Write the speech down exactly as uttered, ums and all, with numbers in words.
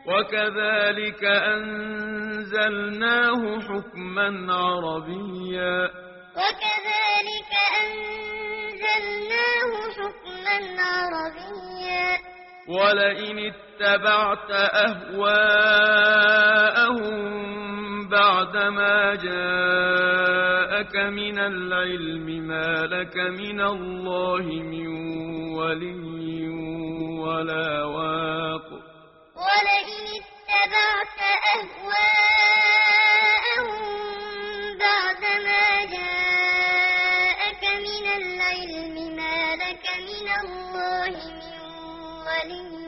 وكذلك أنزلناه حكما عربيا وكذلك أنزلناه حكما عربيا ولئن اتبعت أهواءهم بعدما جاءك من العلم ما لك من الله من ولي ولا واق ولئن اتبعت أهواءهم بعدما جاءك من العلم ما لك من الله من ولي